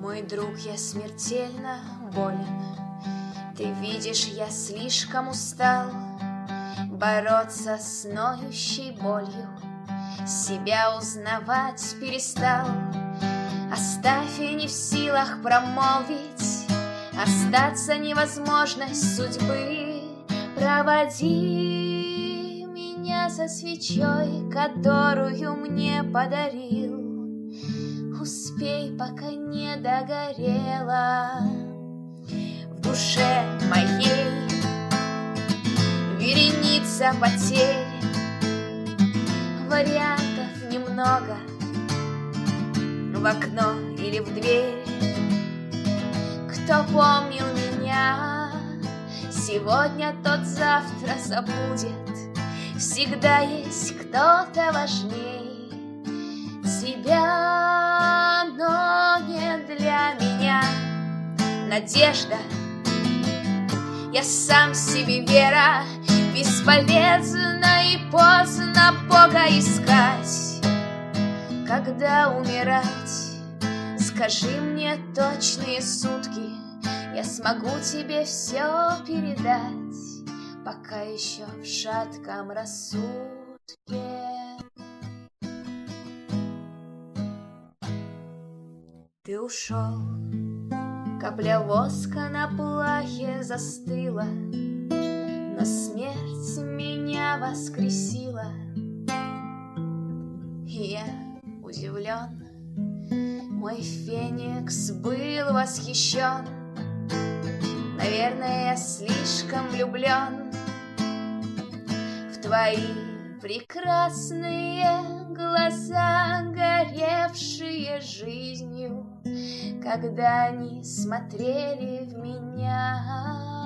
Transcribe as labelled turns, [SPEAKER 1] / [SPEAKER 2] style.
[SPEAKER 1] Мой друг, я смертельно болен. Ты видишь, я слишком устал бороться с ноющей болью. Себя узнавать перестал. Оставь, и не в силах промолвить. Остаться невозможность судьбы. Проводи меня со свечой, которую мне подарил. Успей, пока не догорела. В душе моей вереница потерь. Вариантов немного. В окно или в дверь. Кто помнил меня сегодня, тот завтра забудет. Всегда есть кто-то важней тебя, но не для меня. Надежда, я сам себе вера. Бесполезно и поздно Бога искать. Когда умирать, скажи мне точные сутки. Я смогу тебе все передать, пока еще в шатком рассудке. Ты ушел, капля воска на плахе застыла, но смерть меня воскресила. И я удивлен, мой феникс был восхищен. Наверное, я слишком влюблен в твои прекрасные глаза, горевшие жизнью, когда они смотрели в меня.